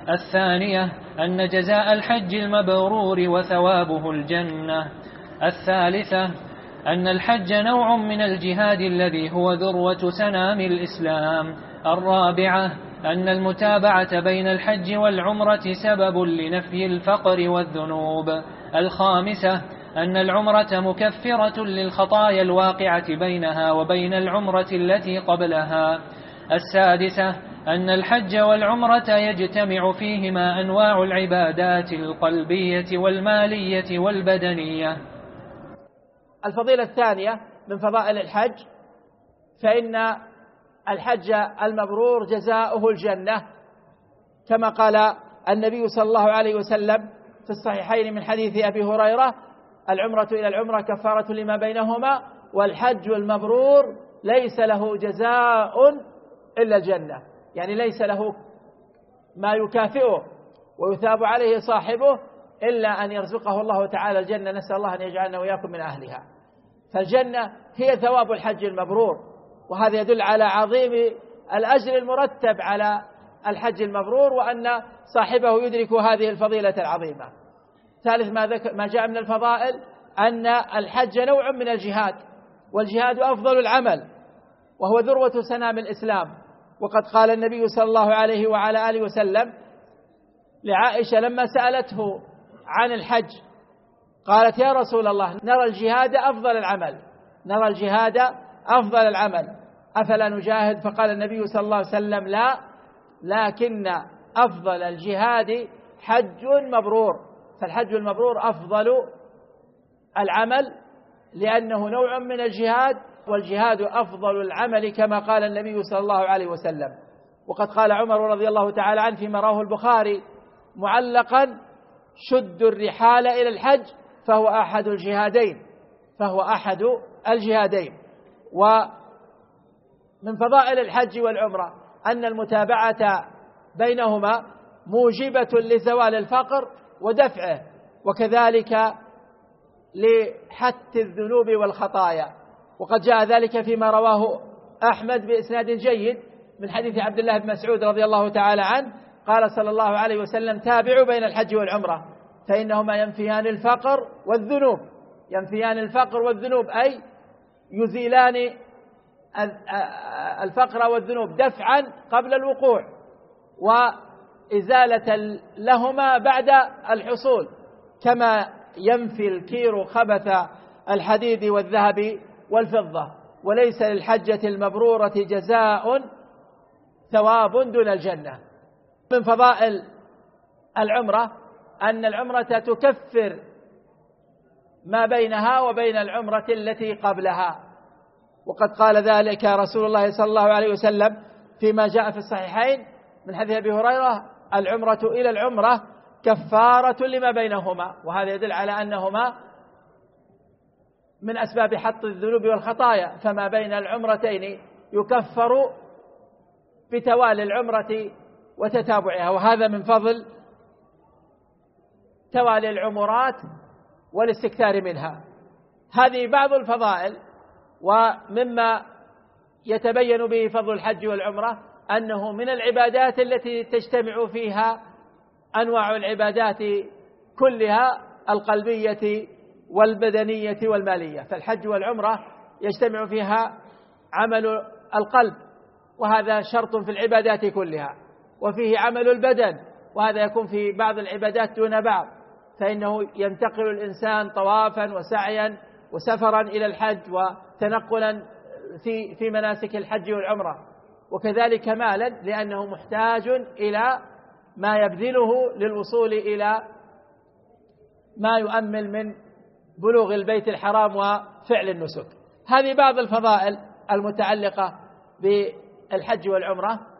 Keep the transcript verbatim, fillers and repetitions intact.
الثانية أن جزاء الحج المبرور وثوابه الجنة. الثالثة أن الحج نوع من الجهاد الذي هو ذروة سنام الإسلام. الرابعة أن المتابعة بين الحج والعمرة سبب لنفي الفقر والذنوب. الخامسة أن العمرة مكفرة للخطايا الواقعة بينها وبين العمرة التي قبلها. السادسة أن الحج والعمرة يجتمع فيهما أنواع العبادات القلبية والمالية والبدنية. الفضيلة الثانية من فضائل الحج، فإن الحج المبرور جزاؤه الجنة، كما قال النبي صلى الله عليه وسلم في الصحيحين من حديث أبي هريرة: العمرة إلى العمرة كفارة لما بينهما، والحج المبرور ليس له جزاء إلا الجنة. يعني ليس له ما يكافئه ويثاب عليه صاحبه إلا أن يرزقه الله تعالى الجنة، نسأل الله أن يجعلنا وإياكم من أهلها. فالجنة هي ثواب الحج المبرور، وهذا يدل على عظيم الأجر المرتب على الحج المبرور، وأن صاحبه يدرك هذه الفضيلة العظيمة. ثالث ما, ما جاء من الفضائل أن الحج نوع من الجهاد، والجهاد أفضل العمل وهو ذروة سنام الإسلام. وقد قال النبي صلى الله عليه وعلى آله وسلم لعائشة لما سألته عن الحج، قالت: يا رسول الله، نرى الجهاد أفضل العمل نرى الجهاد أفضل العمل أفلا نجاهد؟ فقال النبي صلى الله عليه وسلم: لا، لكن أفضل الجهاد حج مبرور. فالحج المبرور أفضل العمل لأنه نوع من الجهاد، والجهاد أفضل العمل كما قال النبي صلى الله عليه وسلم. وقد قال عمر رضي الله تعالى عنه فيما رواه البخاري معلقا: شدوا الرحال إلى الحج فهو أحد الجهادين فهو أحد الجهادين. ومن فضائل الحج والعمرة أن المتابعة بينهما موجبة لزوال الفقر ودفعه، وكذلك لحت الذنوب والخطايا. وقد جاء ذلك فيما رواه أحمد بإسناد جيد من حديث عبد الله بن مسعود رضي الله تعالى عنه قال صلى الله عليه وسلم: تابعوا بين الحج والعمرة فإنهما ينفيان الفقر والذنوب ينفيان الفقر والذنوب أي يزيلان الفقر والذنوب دفعا قبل الوقوع، وإزالة لهما بعد الحصول، كما ينفي الكير خبث الحديد والذهب والفضة. وليس للحجة المبرورة جزاء ثواب دون الجنة. من فضائل العمرة أن العمرة تكفر ما بينها وبين العمرة التي قبلها، وقد قال ذلك رسول الله صلى الله عليه وسلم فيما جاء في الصحيحين من حديث أبي هريرة: العمرة إلى العمرة كفارة لما بينهما. وهذا يدل على أنهما من أسباب حط الذنوب والخطايا، فما بين العمرتين يكفر بتوالي العمرة وتتابعها. وهذا من فضل توالي العمرات والاستكثار منها. هذه بعض الفضائل. ومما يتبين به فضل الحج والعمرة أنه من العبادات التي تجتمع فيها أنواع العبادات كلها القلبية والبدنية والمالية. فالحج والعمرة يجتمع فيها عمل القلب، وهذا شرط في العبادات كلها، وفيه عمل البدن، وهذا يكون في بعض العبادات دون بعض، فإنه ينتقل الإنسان طوافا وسعيا وسفرا إلى الحج وتنقلا في في مناسك الحج والعمرة، وكذلك مالا لأنه محتاج إلى ما يبذله للوصول إلى ما يؤمل من بلوغ البيت الحرام وفعل النسك. هذه بعض الفضائل المتعلقة بالحج والعمرة.